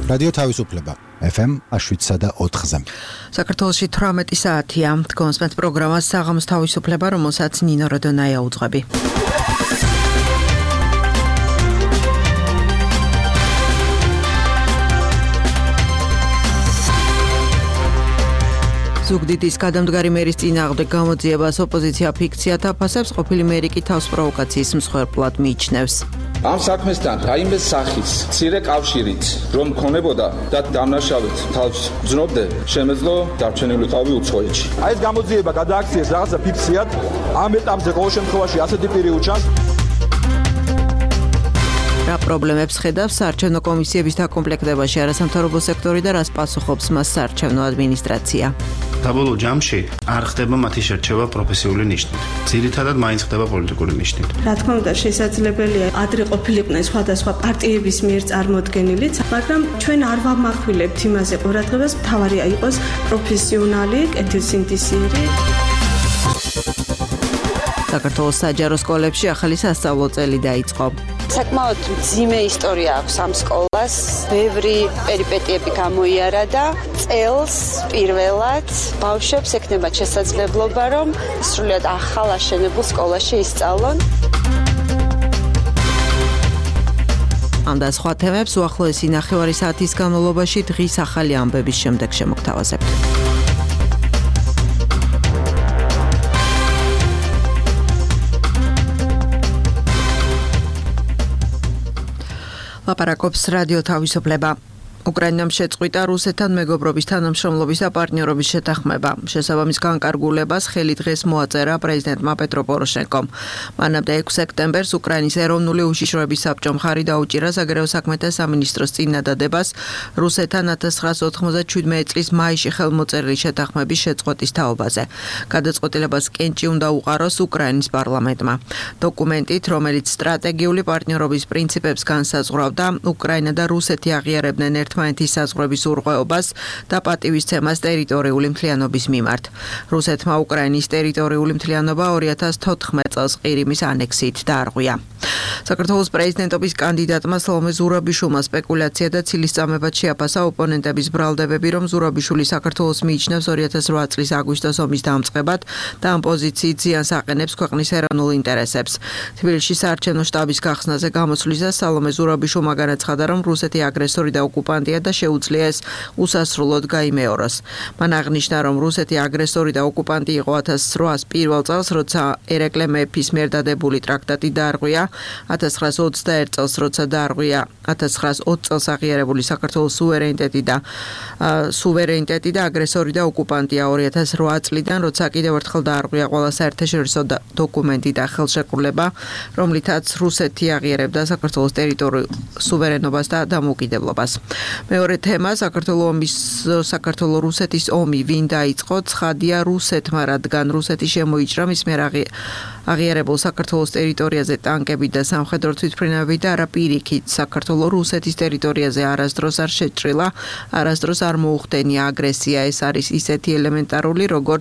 რადიო თავისუფლება FM 7.4-ზე. საქართველოში 18 საათია. კონსპენთ პროგრამას საღამოს თავისუფლება, რომელსაც ნინო როდონაია უძღვები. ზუგდიდის გადამდგარი მერის წინააღმდეგ გამოძიებას ოპოზიცია ფიქციად აფასებს, ყოფილი მერი კი თავს პროვოკაციის მსხვერპლად მიიჩნევს. ამ საქმესთან რაიმე სახის მცირე კავშირით რომ ქონებოდა და დამნაშავედ თავს გრძნობდე, შემეძლო დარჩენილიყავი უცხოეთში. აი ეს გამოძიება გადააქციეს რაღაცა ფიქციად, ამ ეტაპზე ყოველ შემთხვევაში ასეთი პირი უჩანს. რა პრობლემებს ხედავს საარჩევნო კომისიების დაკომპლექტებაში არასამთავრობო სექტორი და რას პასუხობს მას საარჩევნო ადმინისტრაცია? საბოლოო ჯამში არ ხდება მათი შერჩევა პროფესიული ნიშნით. ძირითადად მაინც ხდება პოლიტიკური ნიშნით. რა თქმა უნდა, შესაძლებელია ადრე ყოფილიყვნენ სხვადასხვა პარტიების მიერ წარმოდგენილიც, მაგრამ ჩვენ არ ვამახვილებთ იმაზე ყურადღებას, მთავარია იყოს პროფესიონალი, კეთილსინდისიერი. საქართველოს საჯარო სკოლებში ახალი სასწავლო წელი დაიწყო. საკმაოდ მძიმე ისტორია აქვს ამ სკოლას, ბევრი პერიპეტიები გამოიარა და წელს პირველად ბავშვებს ექნებათ შესაძლებლობა, რომ სრულიად ახალ აშენებულ სკოლაში ისწავლონ. ამ და სხვა თემებს უახლოესი ნახევარი საათის განმავლობაში დღის ახალი ამბების შემდეგ შემოგთავაზებთ. ლაპარაკობს რადიო თავისუფლება. უკრაინამ შეწყვიტა რუსეთთან მეგობრობის თანამშრომლობის და პარტნიორობის შეთანხმება. შესაბამის განკარგულებას ხელი დღეს მოაწერა პრეზიდენტმა პეტრო პოროშენკომ. მანამდე 6 სექტემბერს უკრაინის ეროვნული უშიშროების საბჭომ მხარი დაუჭირა საგარეო საქმეთა სამინისტროს წინადადებას რუსეთთან 1997 წლის მაისში ხელმოწერილი შეთანხმების შეწყვეტის თაობაზე. გადაწყვეტილებას კენჭი უნდა უყაროს უკრაინის პარლამენტმა. დოკუმენტით, რომელიც სტრატეგიული პარტნიორობის პრინციპებს განსაზღვრავდა, უკრაინა და რუსეთი აღიარებდნენ ერთმანეთის საზღვრების ურღვეობას და პატივისცემას ტერიტორიული მთლიანობის მიმართ. რუსეთმა უკრაინის ტერიტორიული მთლიანობა 2014 წელს ყირიმის ანექსიით დაარღვია. საქართველოს პრეზიდენტობის კანდიდატმა სლომე ზურაბიშვილმა სპეკულაცია და ცილისწამებად შეაფასა ოპონენტების ბრალდებები, რომ ზურაბიშვილი საქართველოს მიიჩნევს 2008 წლის აგვისტოს ომის დამწყებად და ამ პოზიციით ზიანს აყენებს ქვეყნის ეროვნულ ინტერესებს. თბილისში საარჩევნო შტაბის გახსნაზე გამოსვლისას სალომე ზურაბიშვილმა განაცხადა, რომ რუსეთი აგრესორი და ოკუპანტია და შეუძლია ეს უსასრულოდ გაიმეოროს. მან აღნიშნა, რომ რუსეთი აგრესორი და ოკუპანტი იყო 1800 პირველ წელს, როცა ერეკლე მეფის მიერ დადებული ტრაქტატი დაარღვია, 1921 წელს, როცა დაარღვია 1920 წელს აღიარებული საქართველოს სუვერენიტეტი და აგრესორი და ოკუპანტია 2008 წლიდან, როცა კიდევ ერთხელ დაარღვია ყველა საერთაშორისო დოკუმენტი და ხელშეკრულება, რომლითაც რუსეთი აღიარებდა საქართველოს ტერიტორიულ სუვერენობას და დამოუკიდებლობას. მეორე თემა საქართველო-რუსეთის ომი ვინ დაიწყო? ცხადია რუსეთმა, რადგან რუსეთი შემოიჭრა მის მიერ აღიარებულ საქართველოს ტერიტორიაზე ტანკები და სამხედრო თვითმფრინავები და არა პირიქით. საქართველო რუსეთის ტერიტორიაზე არასდროს არ შეჭრილა, არასდროს არ მოუხდენია აგრესია. ეს არის ისეთი ელემენტარული, როგორც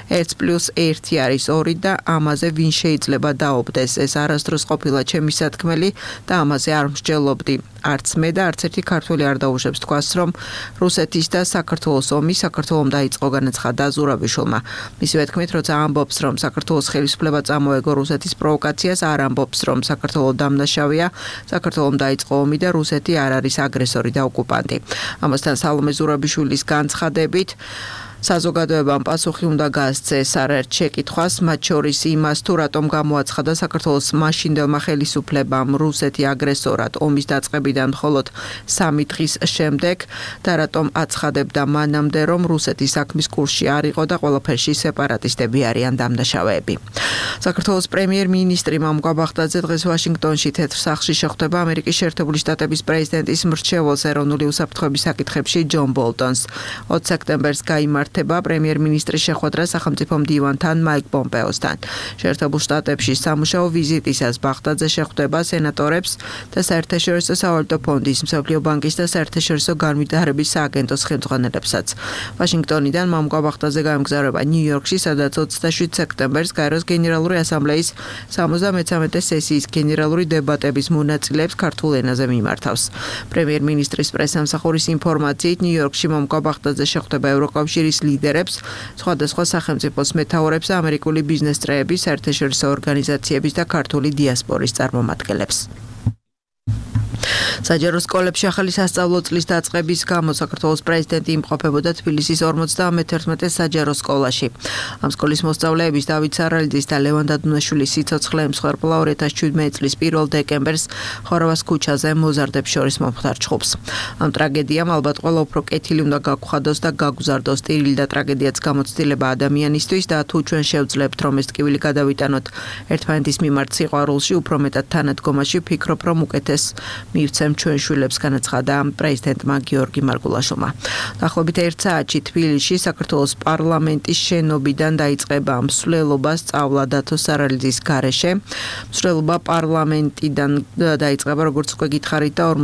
1+1 არის 2 და ამაზე ვინ შეიძლება დაობდეს. ეს არასდროს ყოფილა ჩემი სათქმელი და ამაზე არ მსჯელობდი. არც მე და არც ერთი ქართველი არ დაუშვებს თქვას, რომ რუსეთის და საქართველოს ომი საქართველომ დაიწყო, განაცხადა ზურაბიშვილმა. მისივე თქმით, როცა ამბობს, რომ საქართველოს ხელისუფლება წამოეგო რუსეთის პროვოკაციას, არ ამბობს, რომ საქართველო დამნაშავეა, საქართველომ დაიწყო ომი და რუსეთი არ არის აგრესორი და ოკუპანტი. ამასთან სალომე ზურაბიშვილის განცხადებით საზოგადოებამ პასუხი უნდა გასცეს არაერთ შეკითხვას, მათ შორის იმას, თუ რატომ გამოაცხადა საქართველოს მაშინდელმა ხელისუფლებამ რუსეთი აგრესორად ომის დაწყებიდან მხოლოდ 3 დღის შემდეგ და რატომ აცხადებდა მანამდე, რომ რუსეთი საქმის კურსში არ იყო და ყველაფერში სეპარატისტები არიან დამნაშავეები. საქართველოს პრემიერ-მინისტრი მამუკა ბახტაძე დღეს ვაშინგტონში თეთრ სახლში შეხვდება ამერიკის შეერთებული შტატების პრეზიდენტის მრჩეველს ეროვნული უსაფრთხოების საკითხებში ჯონ ბოლტონს. 20 სექტემბერს გაიმართა მიმართება პრემიერ-მინისტრის შეხვედრა სახელმწიფო მდივანთან მაიკ პომპეოსთან. შეერთებულ შტატებში სამუშაო ვიზიტისას ბაღდაძე შეხვდება სენატორებს და საერთაშორისო სავალუტო ფონდის, მსოფლიო ბანკის და საერთაშორისო განვითარების სააგენტოს ხელმძღვანელებსაც. ვაშინგტონიდან მამუკა ბაღდაძე გაემგზავრება ნიუ-იორკში, სადაც 27 სექტემბერს გაეროს გენერალური ასამბლეის 73 სესიის გენერალური დებატების მონაწილეებს ქართულ ენაზე მიმართავს. პრემიერ-მინისტრის პრესამსახურის ინფორმაციით ნიუ-იორკში მამუკა ბაღდაძე შეხვდება ევროკავშირის ლიდერებს, სხვადასხვა სახელმწიფოს მეთაურებს, ამერიკული ბიზნეს წრეების, საერთაშორისო ორგანიზაციების და ქართული დიასპორის წარმომადგენლებს. საჯარო სკოლებში ახალი სასწავლო წლის დაწყების გამო საქართველოს პრეზიდენტი იმყოფებოდა თბილისის 51 საჯარო სკოლაში. ამ სკოლის მოსწავლეების დავით სარალიძის და ლევან დადუნაშვილის სიცოცხლე ემსხვერპლა 2017 წლის 1 დეკემბერს ხორავას ქუჩაზე მოზარდებს შორის მომხდარ ჩხუბს. ამ ტრაგედიამ ალბათ ყველა უფრო კეთილი უნდა გაგხვადოს და გაგუზარდოს ტირილი და ტრაგედიაც გამოცდილება ადამიანისთვის და თუ ჩვენ შევძლებთ რომ ეს ტკივილი გადავიტანოთ ერთმანეთის მიმართ სიყვარულში, უფრო მეტად თანადგომაში, ვფიქრობ რომ უკეთეს მივცემ ჩვენ შვილებს, განაცხადა პრეზიდენტმა გიორგი მარგულაშვილმა. დაახლოებით 1 საათში თბილისში საქართველოს პარლამენტის შენობიდან დაიწყება მსვლელობა სწავლა დათო სარალიძის გარეშე. მსვლელობა პარლამენტიდან დაიწყება, როგორც უკვე გითხარით, და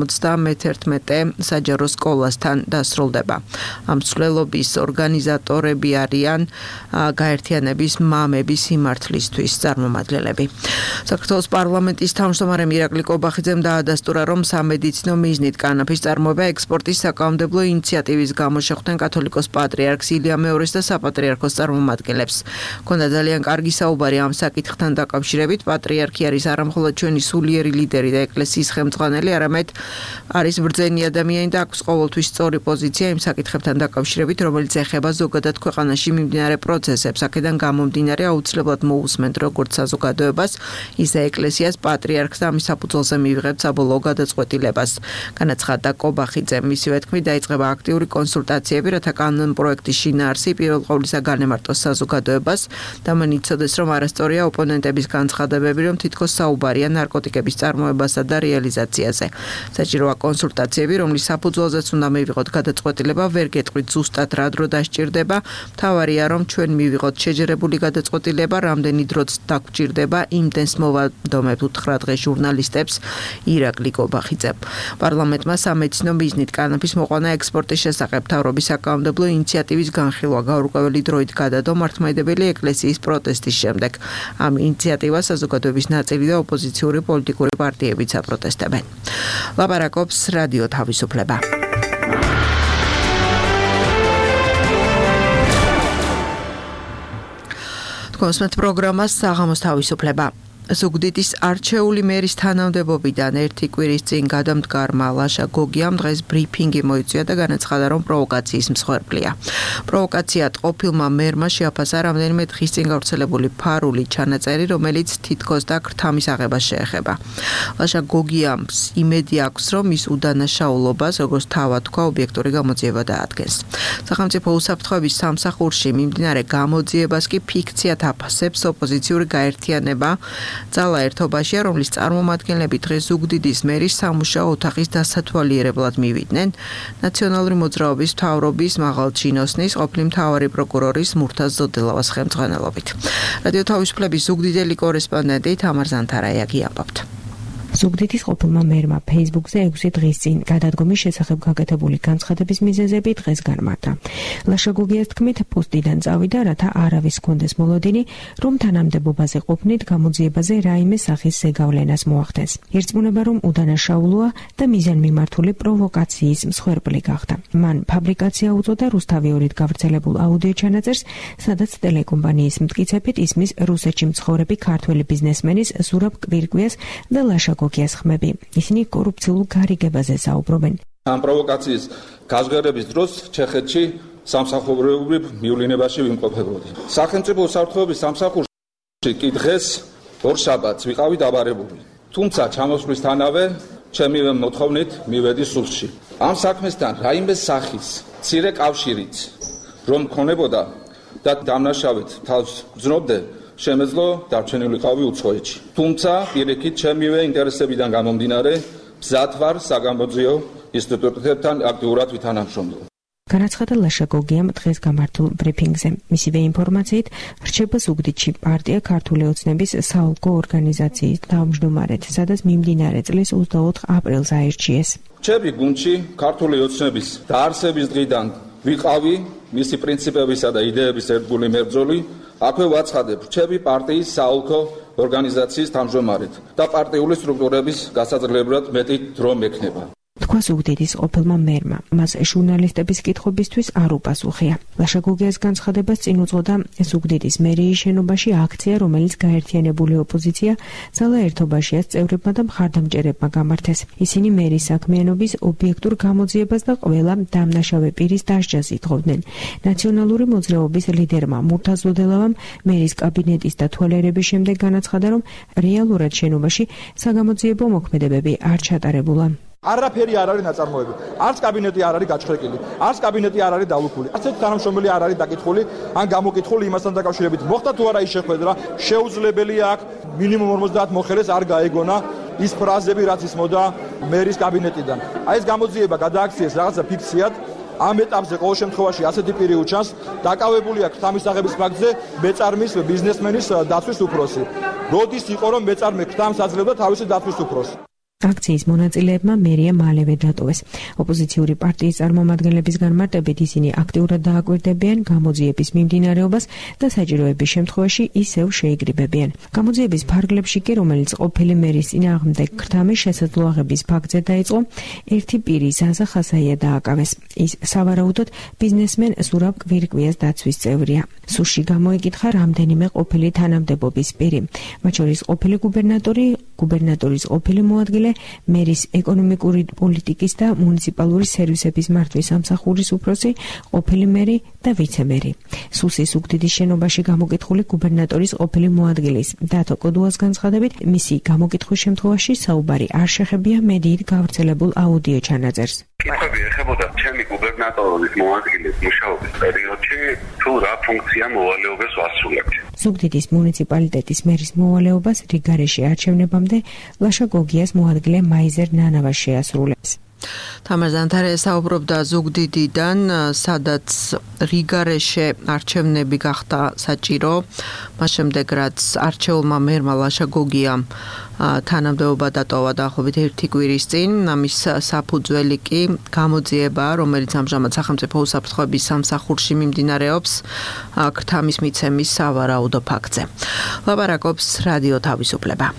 51 საჯარო სკოლასთან დასრულდება. ამ მსვლელობის ორგანიზატორები არიან გაერთიანების მამების სიმართლისთვის წარმომადგენლები. საქართველოს პარლამენტის თავმჯდომარემ ირაკლი კობახიძემ დაადასტურა, რომ სამედიცინო მიზნით კანაფის წარმოება ექსპორტის საკანონმდებლო ინიციატივის გამო შეხვდნენ კათოლიკოს პატრიარქს ილია მეორეს და საპატრიარქოს წარმომადგენლებს. ჰქონდა ძალიან კარგი საუბარი ამ საკითხთან დაკავშირებით. პატრიარქი არის არამხოლოდ ჩვენი სულიერი ლიდერი და ეკლესიის ხელმძღვანელი, არამედ არის ბრძენი ადამიანი და აქვს ყოველთვის სწორი პოზიცია იმ საკითხებთან დაკავშირებით, რომელიც ეხება ზოგადად ქვეყანაში მიმდინარე პროცესებს. აქედან გამომდინარე აუცილებლად მოусმენთ როგორც საზოგადოებას, ისე ეკლესიას, პატრიარქს და ამის საფუძველზე მივიღებთ საბოლოო გადაწყვეტილებას. განაცხადა კობახიძემ. მისივე თქმით, დაიწყება აქტიური კონსულტაციები, რათა კანონ პროექტის შინაარსი პირველ ყოვლისა განემარტოს საზოგადოებას და მან იცოდეს, რომ არასწორია ოპონენტების განცხადებები, რომ თითქოს საუბარია ნარკოტიკების წარმოებასა და რეალიზაციაზე. საჭიროა კონსულტაციები, რომლის საფუძველზეც უნდა მივიღოთ გადაწყვეტილება, ვერ გეტყვით ზუსტად რა დრო დასჭირდება. მთავარია, რომ ჩვენ მივიღოთ შეჯერებული გადაწყვეტილება, რამდენი დროც დაგჭირდება, იმდენს მოვადომებთ 9 დღე ჟურნალისტებს. ირაკლი კობახიძემ. პარლამენტმა სამედიცინო მიზნით კანაფის მოყვანა ექსპორტის შესახებ მთავრობის საკანონმდებლო ინიციატივის განხილვა გაურკვეველი დროით გადადო მართლმადიდებელი ეკლესიის პროტესტის შემდეგ. ამ ინიციატივას საზოგადოების ნაწილი და ოპოზიციური პოლიტიკური პარტიებიც აპროტესტებენ. ლაპარაკობს რადიო თავისუფლება. თქვენს პროგრამას საღამოს თავისუფლება. ზუგდიდის არჩეული მერის თანამდებობიდან 1 კვირის წინ გადამდგარმა ლაშა გოგიამ დღეს ბრიფინგი მოიწვია და განაცხადა, რომ პროვოკაციის მსხვერპლია. პროვოკაციად ყოფილმა მერმა შეაფასა რამდენიმე დღის წინ გავრცელებული ფარული ჩანაწერი, რომელიც თითქოს და ქრთამის აღებას შეეხება. ლაშა გოგიამ იმედი აქვს, რომ ის უდანაშაულობას, როგორც თავად თქვა, ობიექტური გამოძიება დაადგენს. სახელმწიფო უსაფრთხოების სამსახურში მიმდინარე გამოძიებას კი ფიქციად აფასებს ოპოზიციური გაერთიანება ძალა ერთობაშია, რომლის წარმომადგენლები დღეს ზუგდიდის მერის სამუშაო ოთახის დასათვალიერებლად მივიდნენ. ნაციონალური მოძრაობის მთავრობის მაღალჩინოსნის, ყოფილი მთავარი პროკურორის მურთაზ ზოდელავას ხელმძღვანელობით. რადიო თავისუფლების ზუგდიდელი კორესპონდენტი თამარ ზანთარაიაგი ამბობთ. ზუგდიდის ყოფილმა მერმა Facebook-ზე 6 დღის წინ გადადგომის შესახებ გაკეთებული განცხადების მიზეზები დღეს განმარტა. ლაშა გოგიას თქმით, პოსტიდან წავიდა, რათა არავის ჰქონდეს მოლოდინი, რომ თანამდებობაზე ყოფნით გამოძიებაზე რაიმე სახის ზეგავლენას მოახდენს. ირწმუნება, რომ უდანაშაულოა და მიზანმიმართული პროვოკაციის მსხვერპლი გახდა. მან ფაბრიკაცია უწოდა რუსთავიორით გავრცელებულ აუდიო ჩანაწერს, სადაც ტელეკომპანიის მტკიცებით ისმის რუსეთში მცხოვრები ქართველი ბიზნესმენის ზურაბ კვირკვიას და ლაშა გოგიას ხმები. ისინი კორუფციულ გარიგებაზე საუბრობენ. ამ პროვოკაციის გაჟღერების დროს ჩეხეთში სამსახურებრივ მივლინებაში ვიმყოფებოდი. სახელმწიფო უსაფრთხოების სამსახურში კი დღეს ორშაბათს ვიყავი დაბარებული. თუმცა ჩამოსვლისთანავე ჩემივე მოთხოვნით მივედი სულში. ამ საქმესთან რაიმე სახის მცირე კავშირიც რომ მქონებოდა და დამნაშავედ თავს გრძნობდე, შემეძლო დარჩენილიყავი უცხოეთში. თუმცა პირიქით ჩემივე ინტერესებიდან გამომდინარე, მზად ვარ საგამოძიო ინსტიტუტებთან აქტიურად ვითანამშრომლო. განაცხადა ლაშაკოგიამ დღეს გამართულ ბრიფინგზე. მისივე ინფორმაციით, რჩება ზუგდიდში პარტია ქართული ოცნების საოლქო ორგანიზაციის თავმჯდომარედ, სადაც მიმდინარე წლის 24 აპრილს აირჩიეს. რჩები გუნდში ქართული ოცნების დაარსების დღიდან ვიყავი მისი პრინციპებისა და იდეების ერთგული მებრძოლი. აქვე ვაცხადებ, რჩები პარტიის საოლქო ორგანიზაციის თავმჯდომარედ და პარტიული სტრუქტურების გასაძლებლად მეტი დრო მექნება. თქვა ზუგდიდის ყოფილმა მერმა. მას ჟურნალისტების კითხვებისთვის არ უპასუხია. ლაშაკოგიას განცხადებას წინ უძღოდა ზუგდიდის მერიის შენობაში აქცია, რომელიც გაერთიანებული ოპოზიცია ძალა ერთობაშიას წევრებმა და მხარდამჭერებმა გამართეს. ისინი მერის საქმიანობის ობიექტურ გამოძიებას და ყველა დამნაშავე პირის დასჯას ითხოვდნენ. ნაციონალური მოძრაობის ლიდერმა მურთაზ ლოდელავამ მერის კაბინეტის დათვალიერების შემდეგ განაცხადა, რომ რეალურად შენობაში საგამოძიებო მოქმედებები არ ჩატარებულა. არაფერი არ არის ნაწარმოები. არც კაბინეტი არ არის გაჩხრეკილი, არც კაბინეტი არ არის დალუქული. არც ერთი თანამშრომელი არ არის დაკითხული, ან გამოკითხული იმასთან დაკავშირებით. მოხდა თუ არა ის შეხვედრა, შეუძლებელია აქ მინიმუმ 50 მოხელეს არ გაეგონა ის ფრაზები, რაც ისმოდა მერის კაბინეტიდან. აი ეს გამოძიება გადააქციეს რაღაცა ფიქციად. ამ ეტაპზე ყოველ შემთხვევაში ასეთი პირი უჩანს დაკავებული აქვს ქრთამისაღების ფაქტზე მეწარმის ბიზნესმენის დაცვის უფროსი. როდის იყო რომ მეწარმე ქრთამს აძლევდა თავისი დაცვის უფროსს? აქციის მონაწილეებმა მერია მალევე დატოვეს. ოპოზიციური პარტიის წარმომადგენლების განმარტებით ისინი აქტიურად დააკვირდებიან გამოძიების მიმდინარეობას და საჭიროების შემთხვევაში ისევ შეიგრიბებიან. გამოძიების ფარგლებში კი, რომელიც ყოფილი მერის წინააღმდეგ ქრთამის შესაძლო აღების ფაქტზე დაიწყო, ერთი პირი ზაზა ხასაია დააკავეს. ის სავარაუდოდ ბიზნესმენ ზურაბ კვირკვიას დაცვის წევრია. სუში გამოიკითხა რამდენიმე ყოფილი თანამდებობის პირი, მათ შორის ყოფილი გუბერნატორის ყოფილი მოადგილე, მერის ეკონომიკური პოლიტიკის და მუნიციპალური სერვისების მართვის სამსახურის უფროსი, ყოფილი მერი და ვიცე-მერი. სუსის ზუგდიდის შენობაში გამოკითხული გუბერნატორის ყოფილი მოადგილის დათო კოდუას განცხადებით, მისი გამოკითხვის შემთხვევაში საუბარი არ შეხებია მედიით გავრცელებულ აუდიო ჩანაწერს. კითხვები ეხებოდა ჩემი გუბერნატორის მოადგილის მუშაობის პერიოდში, თუ რა ფუნქცია მოვალეობას ვასრულებთ. ზუგდიდის მუნიციპალიტეტის მერის მოვალეობას რიგარეში არჩევნებამდე ლაშაკოგიას მოადგილე მაიზერ ნანავას შეასრულებს. თამარ ზანთარია საუბრობდა ზუგდიდიდან, სადაც რიგარეშე არჩევნები გახდა საჭირო, მას შემდეგ რაც არჩეულმა მერმა ლაშაკოგიამ თანამდებობა დატოვა დაახლოებით 1 კვირის წინ. ამის საფუძველი კი გამოძიებაა, რომელიც ამჟამად სახელმწიფო უსაფრთხოების სამსახურში მიმდინარეობს ქრთამის მიცემის სავარაუდო ფაქტზე. ლაპარაკობს რადიო თავისუფლება.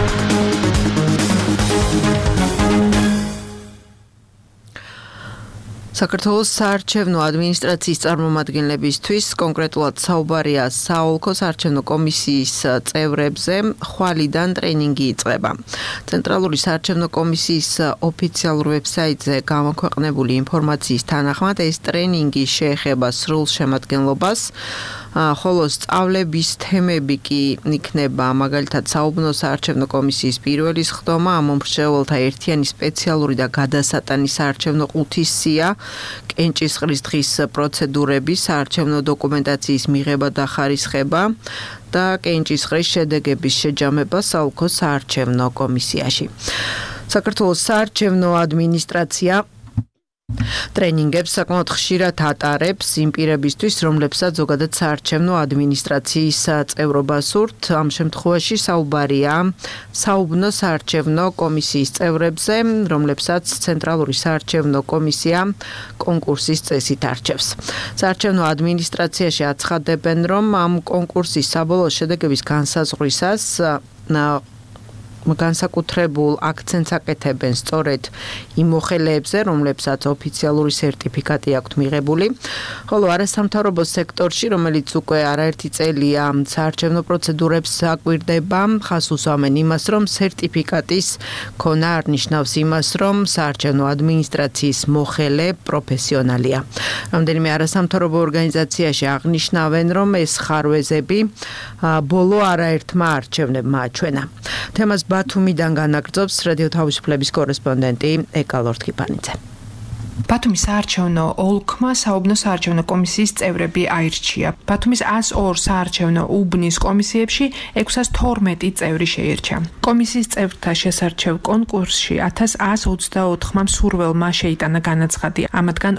საქართველოს საარჩევნო ადმინისტრაციის წარმომადგენლებისთვის კონკრეტულად საუბარია საოლქო საარჩევნო კომისიის წევრებზე, ხვალიდან ტრენინგი იწყება. ცენტრალური საარჩევნო კომისიის ოფიციალურ ვებსაიტზე გამოქვეყნებული ინფორმაციის თანახმად ეს ტრენინგი შეეხება სრულ შემადგენლობას, ხოლო სწავლების თემები კი იქნება მაგალითად საუბნო საარჩევნო კომისიის პირველი სხდომა, ამომრჩეველთა ერთიანი სპეციალური და გადასატანი საარჩევნო ყუთის სია, კენჭისყრის დღის პროცედურები, საარჩევნო დოკუმენტაციის მიღება და ხარისხება და კენჭისყრის შედეგების შეჯამება საოლქო საარჩევნო კომისიაში. საქართველოს საარჩევნო ადმინისტრაცია ტრენინგებს საკმაოდ ხშირად ატარებს იმ პირებისთვის, რომლებსაც ზოგადად საარჩევნო ადმინისტრაციის წევრობა სურთ. ამ შემთხვევაში საუბარია საუბნო საარჩევნო კომისიის წევრებზე, რომლებსაც ცენტრალური საარჩევნო კომისია კონკურსის წესით არჩევს. საარჩევნო ადმინისტრაციაში აცხადებენ, რომ ამ კონკურსის საბოლოო შედეგების განსაზღვრისას განსაკუთრებულ აქცენტს აკეთებენ სწორედ იმ მოხელეებზე, რომლებსაც ოფიციალური სერტიფიკატი აქვთ მიღებული, ხოლო არასამთავრობო სექტორში, რომელიც უკვე არაერთი წელია საარჩევნო პროცედურებს აკვირდება, ხას უსვამენ იმას, რომ სერტიფიკატის ქონა არ ნიშნავს იმას, რომ საარჩევნო ადმინისტრაციის მოხელე პროფესიონალია. რამდენიმე არასამთავრობო ორგანიზაციაში აღნიშნავენ, რომ ეს ხარვეზები ბოლო არაერთმა არჩევნებმა აჩვენა. თემას ბათუმიდან განაგრძობს რადიო თავისუფლების კორესპონდენტი ეკა ლორთქიფანიძე. ბათუმის საარჩევნო ოლქმა საუბნო საარჩევნო კომისიის წევრები აირჩია. ბათუმის 102 საარჩევნო უბნის კომისიებში 612 წევრი შეირჩა. კომისიის წევრთა შესარჩევ კონკურსში 1124 მსურველმა შეიტანა განაცხადი, ამათგან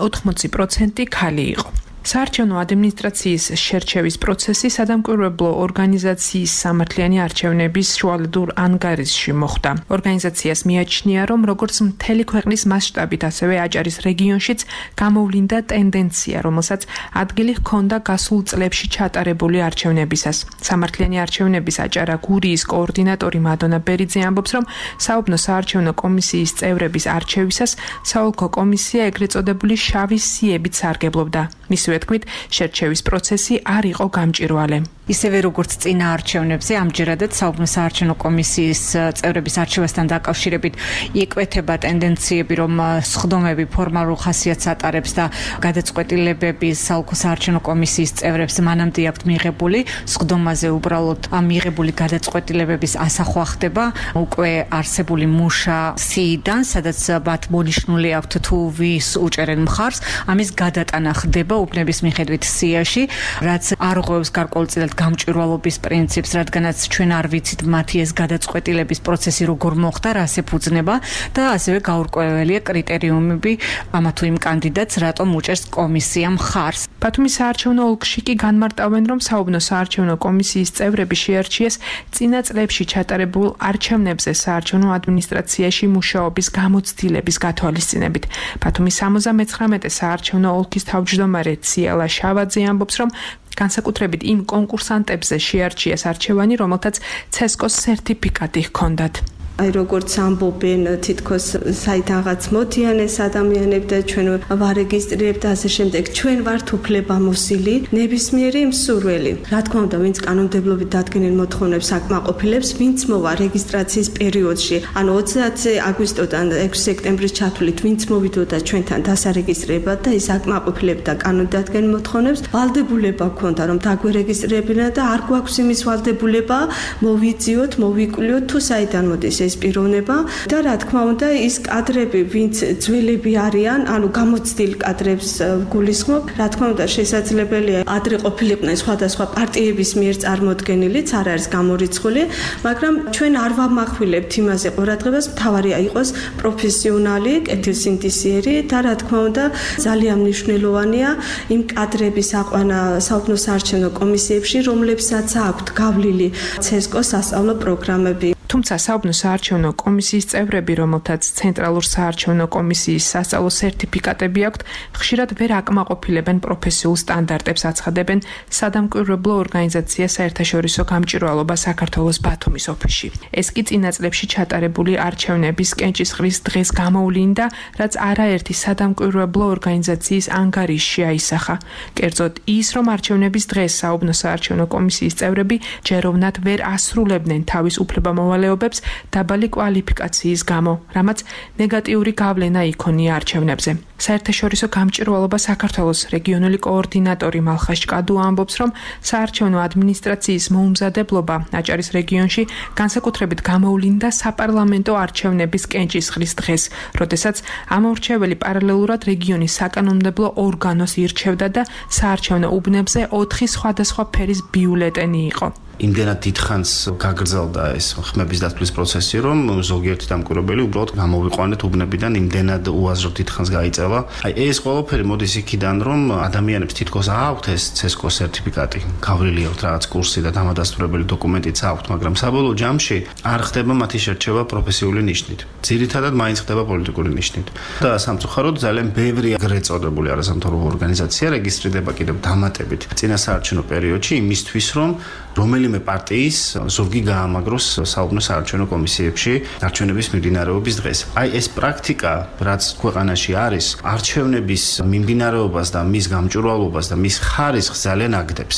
80% ქალი იყო. საარჩევნო ადმინისტრაციის შერჩევის პროცესი სადამკვირვებლო ორგანიზაციის სამართლიანი არჩევნების შუალედურ ანგარიშში მოხდა. ორგანიზაციას მიაჩნია, რომ როგორც მთელი ქვეყნის მასშტაბით, ასევე აჭარის რეგიონშიც გამოვლინდა ტენდენცია, რომელსაც ადგილი ჰქონდა გასულ წლებში ჩატარებული არჩევნებისას. სამართლიანი არჩევნების აჭარა გურიის კოორდინატორი მადონა ბერიძე ამბობს, რომ საუბნო საარჩევნო კომისიის წევრების არჩევისას საოლქო კომისია ეგრეთ წოდებული შავი სიებით სარგებლობდა. მისივე თქმით, შერჩევის პროცესი არ იყო გამჭვირვალე. ისევე როგორც წინა არჩევნებზე, ამჯერადაც საუბნო საარჩევნო კომისიის წევრების არჩევასთან დაკავშირებით იკვეთება ტენდენციები, რომ სხდომები ფორმალურ ხასიათს ატარებს და გადაწყვეტილებები საოლქო საარჩევნო კომისიის წევრებს მანამდე აქვთ მიღებული, სხდომაზე უბრალოდ ამ მიღებული გადაწყვეტილებების ასახვა ხდება უკვე არსებული მუშა სიიდან, სადაც მათ მონიშნული აქვთ თუ ვის უჭერენ მხარს, ამის გადატანა ხდება უბნების მიხედვით სიაში, რაც არ ღვევს გარკვეულწილად გამჭვირვალობის პრინციპს, რადგანაც ჩვენ არ ვიცით მათი ეს გადაწყვეტილების პროცესი როგორ მოხდა, რას ეფუძნება და ასევე გაურკვეველია კრიტერიუმები ამა თუ იმ კანდიდატს, რატომ უჭერს კომისია მხარს. ბათუმის საარჩევნო ოლქში კი განმარტავენ, რომ საუბნო საარჩევნო კომისიის წევრები შეარჩიეს წინა წლებში ჩატარებულ არჩევნებზე საარჩევნო ადმინისტრაციაში მუშაობის გამოცდილების გათვალისწინებით. ბათუმის 79 საარჩევნო ოლქის თავმჯდომარე ციალა შავაძე ამბობს, რომ განსაკუთრებით იმ კონკურსანტებზე შეარჩიეს არჩევანი, რომელთაც CESCO-ს სერტიფიკატი ჰქონდათ. აი როგორც ამბობენ, თითქოს საიდანღაც მოდიან ეს ადამიანები და ჩვენ ვარეგისტრირებთ და ასე შემდეგ. ჩვენ ვართ უფლებამოსილი, ნებისმიერი მსურველი. რა თქმა უნდა, ვინც კანონმდებლობით დადგენილ მოთხოვნებს აკმაყოფილებს, ვინც მოვა რეგისტრაციის პერიოდში, ანუ 30 აგვისტოდან 6 სექტემბრის ჩათვლით, ვინც მოვიდოდა ჩვენთან დასარეგისტრირებად და ის აკმაყოფილებდა კანონდადგენილ მოთხოვნებს, ვალდებულება ჰქონდა, რომ დაგვერეგისტრირებინა და არ გვაქვს იმის ვალდებულება, მოვიძიოთ, მოვიკვლიოთ თუ საიდან მოდის ეს პიროვნება და რა თქმა უნდა ის კადრები, ვინც ძველები არიან, ანუ გამოცდილ კადრებს გულისხმობ, რა თქმა უნდა შესაძლებელია ადრე ყოფილიყვნენ სხვადასხვა პარტიების მიერ წარმოდგენილიც, არ არის გამორიცხული, მაგრამ ჩვენ არ ვამახვილებთ იმაზე ყურადღებას, მთავარია იყოს პროფესიონალი, კეთილსინდისიერი და რა თქმა უნდა ძალიან მნიშვნელოვანია იმ კადრების აყვანა საუბნო საარჩევნო კომისიებში, რომლებსაც აქვთ გავლილი CESCO-ს სასწავლო პროგრამები. თუმცა საუბნო საარჩევნო კომისიის წევრები, რომელთაც ცენტრალურ საარჩევნო კომისიის სასწავლო სერტიფიკატები აქვთ, ხშირად ვერ აკმაყოფილებენ პროფესიულ სტანდარტებს, აცხადებენ სადამკვირვებლო ორგანიზაცია საერთაშორისო გამჭვირვალობა საქართველოს ბათუმის ოფისში. ეს კი წინა წლებში ჩატარებული არჩევნების კენჭისყრის დღეს გამოვლინდა, რაც არაერთი სადამკვირვებლო ორგანიზაციის ანგარიშში აისახა. კერძოდ ის, რომ არჩევნების დღეს საუბნო საარჩევნო კომისიის წევრები ჯეროვნად ვერ ასრულებდნენ თავის უფლებამოვალეობებს დაბალი კვალიფიკაციის გამო, რამაც ნეგატიური გავლენა იქონია არჩევნებზე. საერთაშორისო გამჭვირვალობა საქართველოს რეგიონული კოორდინატორი მალხას ჭკადუ ამბობს, რომ საარჩევნო ადმინისტრაციის მოუმზადებლობა აჭარის რეგიონში განსაკუთრებით გამოვლინდა საპარლამენტო არჩევნების კენჭისყრის დღეს, როდესაც ამორჩეველი პარალელურად რეგიონის საკანონმდებლო ორგანოს ირჩევდა და საარჩევნო უბნებზე 4 სხვადასხვა ფერის ბიულეტენი იყო. იმდენად დიდხანს გაგრძელდა ეს ხმების დათვლის პროცესი, რომ ზოგიერთი დამკვირვებელი უბრალოდ გამოვიყვანეთ უბნებიდან, იმდენად უაზროდ დიდხანს გაიწევა. აი ეს ყველაფერი მოდის იქიდან, რომ ადამიანებს თითქოს აქვთ ეს CESCO სერტიფიკატი, გავლილი აქვთ რაღაც კურსი და დამადასტურებელი დოკუმენტიც აქვთ, მაგრამ საბოლოო ჯამში არ ხდება მათი შერჩევა პროფესიული ნიშნით. ძირითადად მაინც ხდება პოლიტიკური ნიშნით. და სამწუხაროდ ძალიან ბევრი ეგრეთ წოდებული არასამთავრობო ორგანიზაცია რეგისტრირდება კიდევ დამატებით წინა საარჩევნო პერიოდში იმისთვის, რომ რომელიმე პარტიის ზურგი გაამაგროს საუბნო საარჩევნო კომისიებში არჩევნების მიმდინარეობის დღეს. აი ეს პრაქტიკა, რაც ქვეყანაში არის, არჩევნების მიმდინარეობას და მის გამჭვირვალობას და მის ხარისხს ძალიან აგდებს.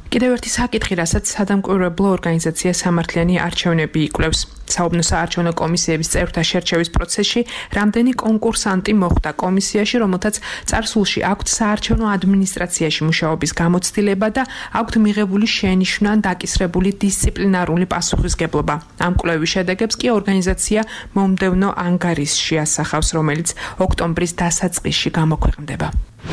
კიდევ ერთი საკითხი, რასაც სადამკვირვებლო ორგანიზაცია სამართლიანი არჩევნები იკვლევს. საუბნო საარჩევნო კომისიების წევრთა შერჩევის პროცესში რამდენი კონკურსანტი მოხვდა კომისიაში, რომელთაც წარსულში აქვთ საარჩევნო ადმინისტრაციაში მუშაობის გამოცდილება და აქვთ მიღებული შენიშვნა ან დაკისრებული დისციპლინარული პასუხისგებლობა. ამ კვლევის შედეგებს კი ორგანიზაცია მომდევნო ანგარიშში ასახავს, რომელიც ოქტომბრის დასაწყისში გამოქვეყნდება.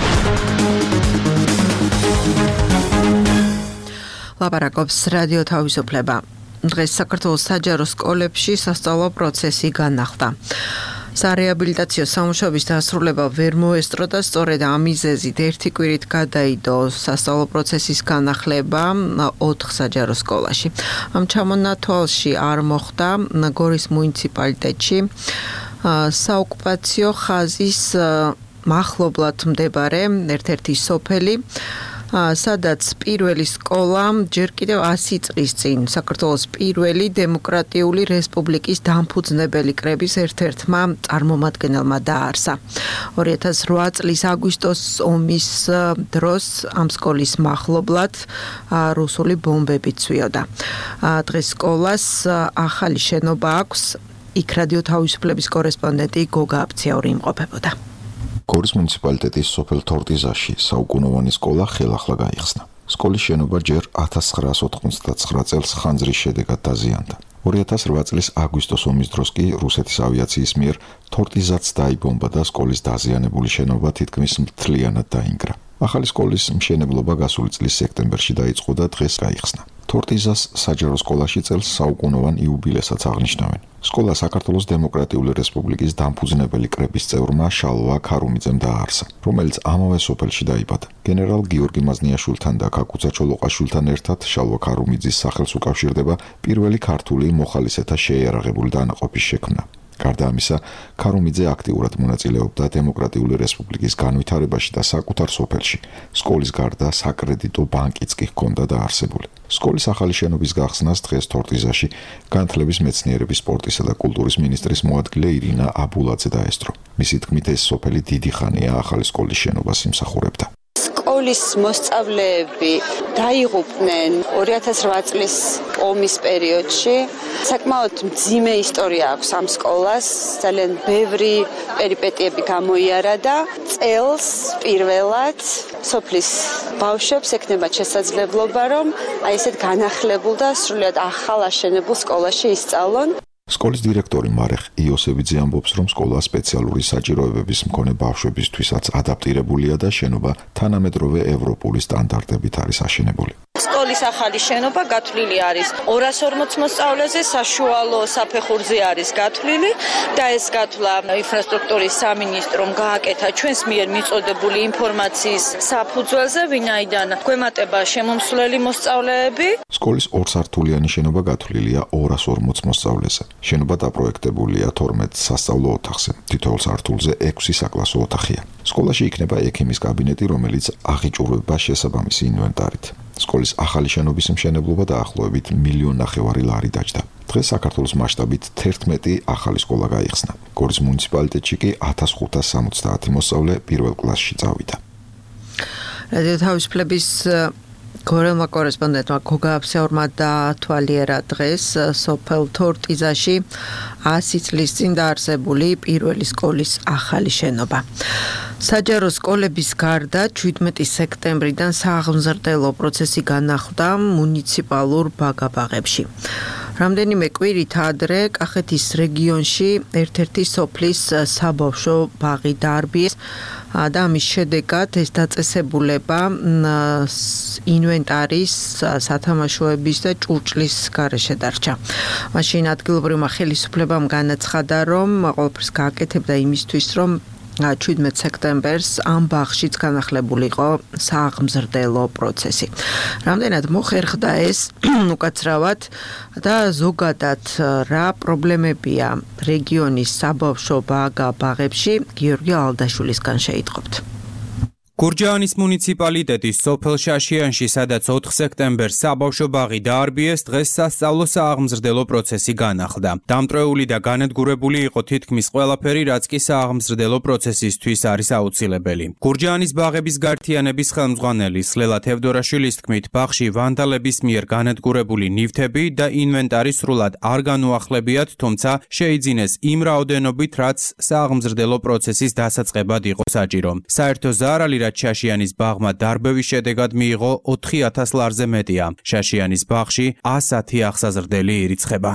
ლაპარაკობს რადიო თავისუფლება. დღეს საქართველოს საჯარო სკოლებში სასწავლო პროცესი განახლდა. სარეაბილიტაციო სამუშაობის დასრულება ვერ მოესწრო და სწორედ ამ მიზეზით ერთი კვირით გადაიდო სასწავლო პროცესის განახლება 4 საჯარო სკოლაში. ამ ჩამონათვალში არ მოხდა გორის მუნიციპალიტეტში საოკუპაციო ხაზის მახლობლად მდებარე ერთ-ერთი სოფელი, სადაც პირველი სკოლა ჯერ კიდევ 100 წლის წინ საქართველოს პირველი დემოკრატიული რესპუბლიკის დამფუძნებელი კრების ერთ-ერთმა წარმომადგენელმა დააარსა. 2008 წლის აგვისტოს ომის დროს ამ სკოლის მახლობლად რუსული ბომბები ცვიოდა. დღეს სკოლას ახალი შენობა აქვს. იქ რადიო თავისუფლების კორესპონდენტი გოგა აფციაური იმყოფებოდა. გორის მუნიციპალიტეტის სოფელ თორტიზაში საუკუნოვანი სკოლა ხელახლა გაიხსნა. სკოლის შენობა ჯერ 1989 წელს ხანძრის შედეგად დაზიანდა. 2008 წლის აგვისტოს ომის დროს კი რუსეთის ავიაციის მიერ თორტიზაც დაიბომბა და სკოლის დაზიანებული შენობა თითქმის მთლიანად დაინგრა. ახალი სკოლის მშენებლობა გასული წლის სექტემბერში დაიწყო და დღეს გაიხსნა. თორტიზას საჯარო სკოლაში წელს საუკუნოვან იუბილესაც აღნიშნავენ. სკოლა საქართველოს დემოკრატიული რესპუბლიკის დამფუძნებელი კრების წევრმა შალვა ქარუმიძემ დააარსა, რომელიც ამავე სოფელში დაიბადა. გენერალ გიორგი მაზნიაშვილთან და კაკუცა ჩოლოყაშვილთან ერთად შალვა ქარუმიძის სახელს უკავშირდება პირველი ქართული მოხალისეთა შეიარაღებული დანაყოფის შექმნა. გარდა ამისა, ქარუმიძე აქტიურად მონაწილეობდა დემოკრატიული რესპუბლიკის განვითარებაში და საკუთარ სოფელში. სკოლის გარდა საკრედიტო ბანკიც კი ჰქონდა დაარსებული. სკოლის ახალი შენობის გახსნას დღეს თორტიზაში განათლების, მეცნიერების, სპორტისა და კულტურის მინისტრის მოადგილე ირინა აბულაძე დაესწრო. მისი თქმით, ეს სოფელი დიდი ხანია ახალი სკოლის შენობას იმსახურებდა. სკოლის მოსწავლეები დაიღუპნენ 2008 წლის ომის პერიოდში. საკმაოდ მძიმე ისტორია აქვს ამ სკოლას, ძალიან ბევრი პერიპეტიები გამოიარადა. წელს პირველად სოფლის ბავშვებს ექნებათ შესაძლებლობა, რომ აი ესეთ განახლებულ და სრულიად ახალ აშენებულ სკოლაში ისწავლონ. სკოლის დირექტორი მარეხ იოსებიძე ამბობს, რომ სკოლა სპეციალური საჭიროებების მქონე ბავშვებისთვისაც ადაპტირებულია და შენობა თანამედროვე ევროპული სტანდარტებით არის აშენებული. სკოლის ახალი შენობა გათვლილი არის 240 მოსწავლეზე, საშუალო საფეხურზე არის გათვლილი და ეს გათვლა ინფრასტრუქტურის სამინისტრომ გააკეთა ჩვენს მიერ მიწოდებული ინფორმაციის საფუძველზე, ვინაიდან გვემატება შემომსვლელი მოსწავლეები. სკოლის 2 სართულიანი შენობა გათვლილია 240 მოსწავლეზე. შენობა დაპროექტებულია 12 სასწავლო ოთახზე, თითოეულ სართულზე 6 საკლასო ოთახია. სკოლაში იქნება ექიმის კაბინეტი, რომელიც აღიჭურვება შესაბამისი ინვენტარით. სკოლის ახალი შენობის მშენებლობა დაახლოებით 1,5 მილიონ ლარი დაჯდა. დღეს საქართველოს მასშტაბით 11 ახალი სკოლა გაიხსნა. გორის მუნიციპალიტეტში კი 1570 მოსწავლე პირველ კლასში წავიდა. რადიო თავისუფლების გორელმა კორესპონდენტმა გოგა აფციაურმა დაათვალიერა დღეს სოფელ თორტიზაში 100 წლის წინ დაარსებული პირველი სკოლის ახალი შენობა. საჯარო სკოლების გარდა 17 სექტემბრიდან სააღმზრდელო პროცესი განახლდა მუნიციპალურ ბაგაბაღებში. რამდენიმე კვირით ადრე კახეთის რეგიონში ერთ-ერთი სოფლის საბავშვო ბაღი დაარბიეს და ამის შედეგად ეს დაწესებულება ინვენტარის, სათამაშოების და ჭურჭლის გარეშე დარჩა. მაშინ ადგილობრივმა ხელისუფლებამ განაცხადა, რომ ყველაფერს გააკეთებდა იმისთვის, რომ 17 სექტემბერს ამ ბაღშიც განახლებული იყო სააღმზრდელო პროცესი. რამდენად მოხერხდა ეს უკაცრავად და ზოგადად რა პრობლემებია რეგიონის საბავშვო ბაღებში, გიორგი ალდაშვილისგან შეიტყობთ. გურჯაანის მუნიციპალიტეტის სოფელ შაშიანში, სადაც 4 სექტემბერს საბავშვო ბაღი დაარბიეს, დღეს სასწავლო სააღმზრდელო პროცესი განახლდა. დამტვრეული და განადგურებული იყო თითქმის ყველაფერი, რაც კი სააღმზრდელო პროცესისთვის არის აუცილებელი. გურჯაანის ბაღების გართიანების ხელმძღვანელი სლელა თევდორაშვილის თქმით, ბაღში ვანდალების მიერ განადგურებული ნივთები და ინვენტარი სრულად არ განუახლებიათ, თუმცა შეიძინეს იმ რაოდენობით, რაც სააღმზრდელო პროცესის დასაწყებად იყო საჭირო. საერთო ზარალი რაც შაშიანის ბაღმა დარბევის შედეგად მიიღო 4000 ლარზე მეტია. შაშიანის ბაღში 110 აღსაზრდელი ირიცხება.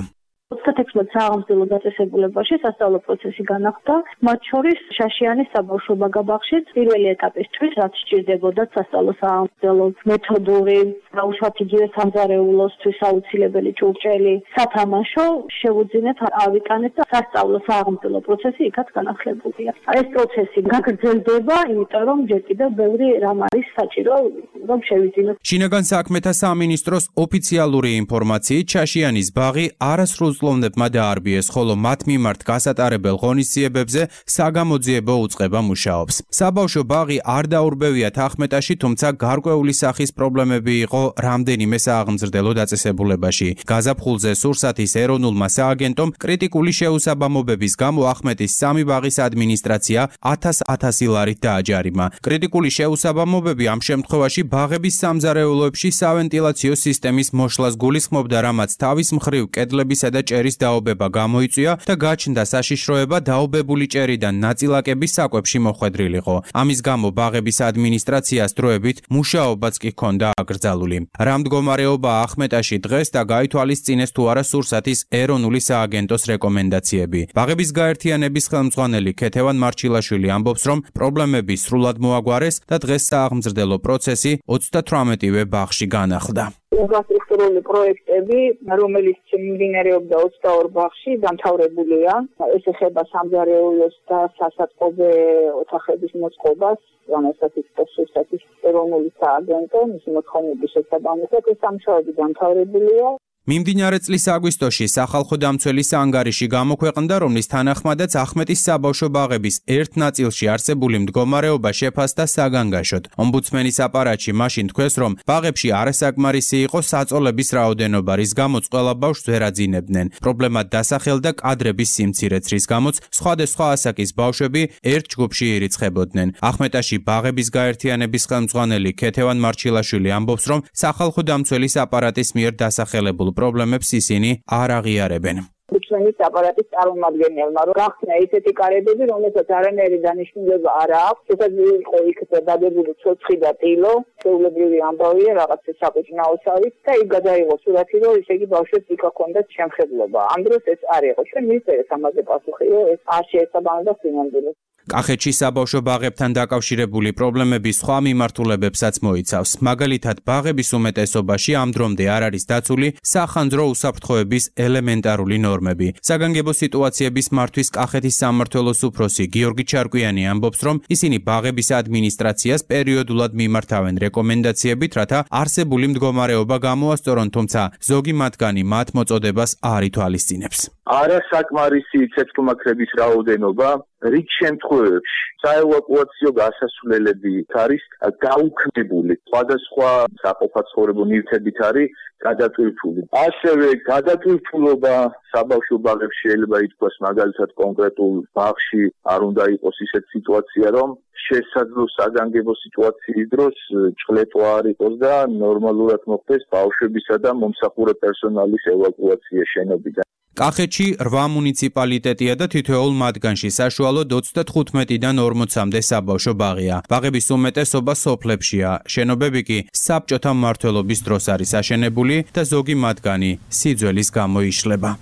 36 სააღმზრდელო დაწესებულებაში სასწავლო პროცესი განახლდა, მათ შორის შაშიანის საბავშვო ბაღშიც პირველი ეტაპისთვის, რაც სჭირდებოდა სასწავლო სააღმზრდელო მეთოდური, უშუალოდ იგივე სამზარეულოსთვის აუცილებელი ჭურჭელი, სათამაშო, შევუძინეთ ავიტანეთ და სასწავლო სააღმზრდელო პროცესი იქაც განახლებულია. ეს პროცესი გაგრძელდება, იმიტომ რომ ჯერ კიდევ ბევრი რამ არის საჭირო, რომ შევიძინოთ. შინაგან საქმეთა სამინისტროს ოფიციალური ინფორმაციით, შაშიანის ბაღი არასრულწლოვნებმა დაარბიეს, ხოლო მათ მიმართ გასატარებელ ღონისძიებებზე საგამოძიებო უწყება მუშაობს. საბავშვო ბაღი არ დაურბევია თახმეტაში, თუმცა გარკვეული სახის პრობლემები იყო რამდენიმე სააღმზრდელო დაწესებულებაში. გაზაფხულზე სურსათის ეროვნულმა სააგენტომ კრიტიკული შეუსაბამობების გამო ახმეტის სამი ბაღის ადმინისტრაცია 1000 ლარით დააჯარიმა. კრიტიკული შეუსაბამობები ამ შემთხვევაში ბაღების სამზარეულოებში სავენტილაციო სისტემის მოშლას გულისხმობდა, რამაც თავის მხრივ კედლებისა და ჭერის დაობება გამოიწვია და გაჩნდა საშიშროება დაობებული ჭერიდან ნაწილაკების საკვებში მოხვედრილიყო. ამის გამო ბაღების ადმინისტრაციას დროებით მუშაობაც კი ჰქონდა აკრძალული. რა მდგომარეობაა ახმეტაში დღეს და გაითვალისწინეს თუ არა სურსათის ეროვნული სააგენტოს რეკომენდაციები. ბაღების გაერთიანების ხელმძღვანელი ქეთევან მარჩილაშვილი ამბობს, რომ პრობლემები სრულად მოაგვარეს და დღეს სააღმზრდელო პროცესი 38-ვე ბაღში განახლდა. ინფრასტრუქტურული პროექტები, რომელიც მიმდინარეობდა 22 ბაღში, დამთავრებულია. ეს ეხება სამზარეულოს და სასაწყობე ოთახების მოწყობას, რომელსაც იწვევს სურსათის ეროვნული სააგენტო, მისი მოთხოვნების შესაბამისად ეს სამუშაოები დამთავრებულია. მიმდინარე წლის აგვისტოში სახალხო დამცველის ანგარიში გამოქვეყნდა, რომლის თანახმადაც ახმეტის საბავშვო ბაღების ერთ ნაწილში არსებული მდგომარეობა შეფასდა საგანგაშოდ. ომბუდსმენის აპარატში მაშინ თქვეს, რომ ბაღებში არასაკმარისი იყო საწოლების რაოდენობა, რის გამოც ყველა ბავშვს ვერ აძინებდნენ. პრობლემა დასახელდა კადრების სიმცირეც, რის გამოც სხვადასხვა ასაკის ბავშვები ერთ ჯგუფში ირიცხებოდნენ. ახმეტაში ბაღების გაერთიანების ხელმძღვანელი ქეთევან მარჩილაშვილი ამბობს, რომ სახალხო დამცველის აპარატის მიერ დასახელებულ პრობლემებს ისინი არ აღიარებენ. ომბუდსმენის აპარატის წარმომადგენელმა რომ გახსნა ესეთი კარებები, რომელსაც არანაირი დანიშნულება არ აქვს, შესაძლოა იყო იქ დადებული ცოცხი და ტილო, შეულებრივი ამბავია რაღაც საკუჭნაოსავით და იქ გადაიღო სურათი, რომ ისე იგი ბავშვებს იქ ჰქონდათ შემხედლობა. ამ დროს ეს არ იყო. ჩვენ მივწერეთ ამაზე პასუხი, რომ ეს არ შეესაბამება სინამდვილეს. კახეთში საბავშვო ბაღებთან დაკავშირებული პრობლემები სხვა მიმართულებებსაც მოიცავს. მაგალითად, ბაღების უმეტესობაში ამ დრომდე არ არის დაცული სახანძრო უსაფრთხოების ელემენტარული ნორმები. საგანგებო სიტუაციების მართვის კახეთის სამმართველოს უფროსი გიორგი ჩარკვიანი ამბობს, რომ ისინი ბაღების ადმინისტრაციას პერიოდულად მიმართავენ რეკომენდაციებით, რათა არსებული მდგომარეობა გამოასწორონ, თუმცა ზოგი მათგანი მათ მოწოდებას არ ითვალისწინებს. არასაკმარისი ცეცხლმაქრების რაოდენობა რიგ შემთხვევებში საევაკუაციო გასასვლელები არის გაუქმებული. სხვადასხვა საყოფაცხოვრებო ნივთებით არის გადატვირთული. ასევე გადატვირთულობა საბავშვო ბაღებში შეიძლება ითქვას, მაგალითად კონკრეტულ ბაღში არ უნდა იყოს ისეთ სიტუაცია, რომ შესაძლო საგანგებო სიტუაციის დროს ჭყლეტვა არ იყოს და ნორმალურად მოხდეს ბავშვებისა და მომსახურე პერსონალის ევაკუაცია შენობიდან. კახეთში 8 მუნიციპალიტეტია და თითოეულ მათგანში საშუალოდ 35-დან 40-მდე საბავშვო ბაღია. ბაღების უმეტესობა სოფლებშია. შენობები კი საბჭოთა მმართველობის დროს არის აშენებული და ზოგი მათგანი სიძველის გამო იშლება.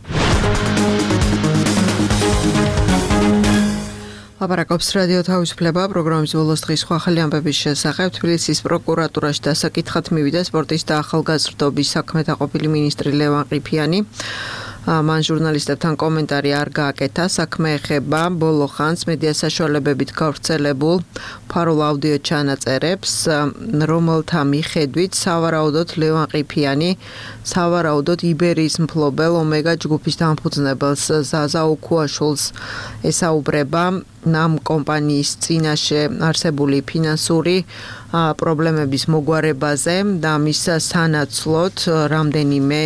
ლაპარაკობს რადიო თავისუფლება პროგრამის ბოლოს დღის სხვა ახალი ამბების შესახებ. თბილისის პროკურატურაში დასაკითხად მივიდა სპორტის და ახალგაზრდობის საქმეთა ყოფილი მინისტრი ლევან ყიფიანი. მან ჟურნალისტებთან კომენტარი არ გააკეთა. საქმე ეხება ბოლო ხანს მედია საშუალებებით გავრცელებულ ფარულ აუდიო ჩანაწერებს, რომელთა მიხედვით სავარაუდოდ ლევან ყიფიანი სავარაუდოდ იბერიის მფლობელ ომეგა ჯგუფის დამფუძნებელს ზაზა უქუაშვილს ესაუბრება ამ კომპანიის წინაშე არსებული ფინანსური პრობლემების მოგვარებაზე და მის სანაცვლოდ რამდენიმე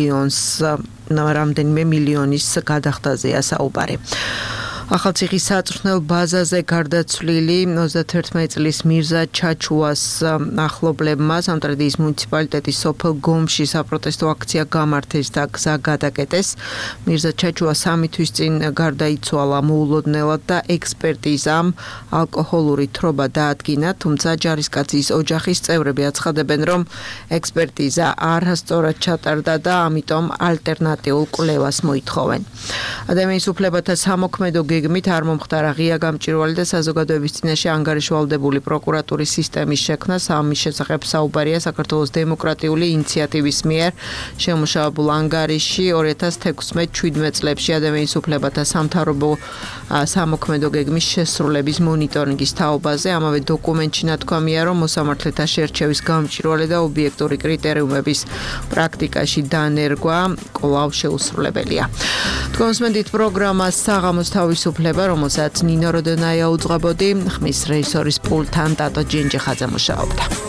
მილიონის გადახდაზეა საუბარი. ახალციხის საწვრთნელ ბაზაზე გარდაცვლილი 31 წლის მირზა ჩაჩუას ახლობლებმა სამტრედიის მუნიციპალიტეტის სოფელ გომში საპროტესტო აქცია გამართეს და გზა გადაკეტეს. მირზა ჩაჩუა 3 თვის წინ გარდაიცვალა მოულოდნელად და ექსპერტიზამ ალკოჰოლური თრობა დაადგინა, თუმცა ჯარისკაცის ოჯახის წევრები აცხადებენ, რომ ექსპერტიზა არასწორად ჩატარდა და ამიტომ ალტერნატიულ კვლევას მოითხოვენ. ადამიანის უფლებათა სამოქმედო გეგმით არ მომხდარა ღია გამჭვირვალე და საზოგადოების წინაშე ანგარიშვალდებული პროკურატურის სისტემის შექმნა. ამის შესახებ საუბარია საქართველოს დემოკრატიული ინიციატივის მიერ შემუშავებულ ანგარიში 2016-17 წლებში ადამიანის უფლებათა სამთავრობო სამოქმედო გეგმის შესრულების მონიტორინგის თაობაზე. ამავე დოკუმენტში ნათქვამია, რომ მოსამართლეთა შერჩევის გამჭვირვალე და ობიექტური კრიტერიუმების პრაქტიკაში დანერგვა კვლავ შეუსრულებელია. თქვენსმენდით პროგრამას საღამოს თავისუფლება, რომელსაც ნინო როდონაია უძღვებოდი, ხმის რეჟისორის პულტთან ტატო ჯენჯეხაძე მუშაობდა.